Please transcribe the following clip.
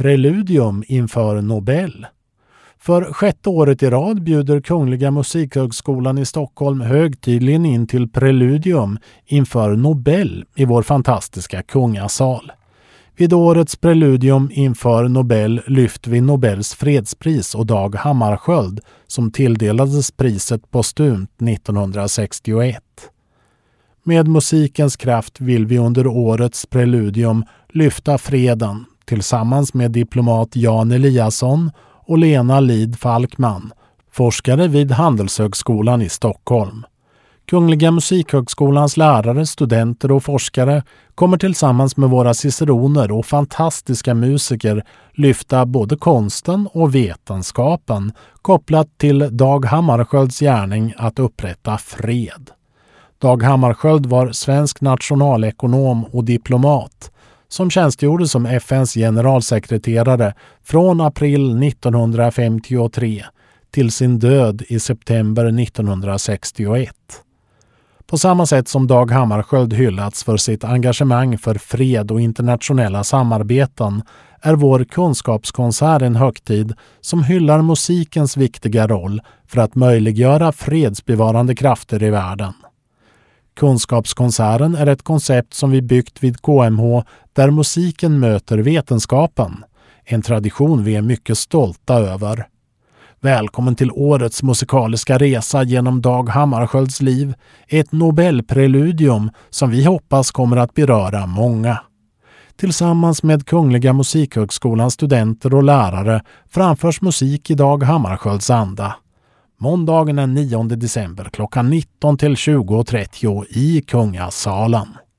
Preludium inför Nobel. För 6:e året i rad bjuder Kungliga Musikhögskolan i Stockholm högtidligen in till Preludium inför Nobel i vår fantastiska kungasal. Vid årets Preludium inför Nobel lyfter vi Nobels fredspris och Dag Hammarskjöld som tilldelades priset postumt 1961. Med musikens kraft vill vi under årets Preludium lyfta freden tillsammans med diplomat Jan Eliasson och Lena Lid Falkman, forskare vid Handelshögskolan i Stockholm. Kungliga Musikhögskolans lärare, studenter och forskare kommer tillsammans med våra ciceroner och fantastiska musiker lyfta både konsten och vetenskapen kopplat till Dag Hammarskjölds gärning att upprätta fred. Dag Hammarskjöld var svensk nationalekonom och diplomat som tjänstgjorde som FNs generalsekreterare från april 1953 till sin död i september 1961. På samma sätt som Dag Hammarskjöld hyllats för sitt engagemang för fred och internationella samarbeten är vår kunskapskonsert en högtid som hyllar musikens viktiga roll för att möjliggöra fredsbevarande krafter i världen. Kunskapskonserten är ett koncept som vi byggt vid KMH där musiken möter vetenskapen, en tradition vi är mycket stolta över. Välkommen till årets musikaliska resa genom Dag Hammarskjölds liv, ett Nobelpreludium som vi hoppas kommer att beröra många. Tillsammans med Kungliga Musikhögskolans studenter och lärare framförs musik i Dag Hammarskjölds anda. Måndagen den 9 december klockan 19 till 20.30 i Kungasalen.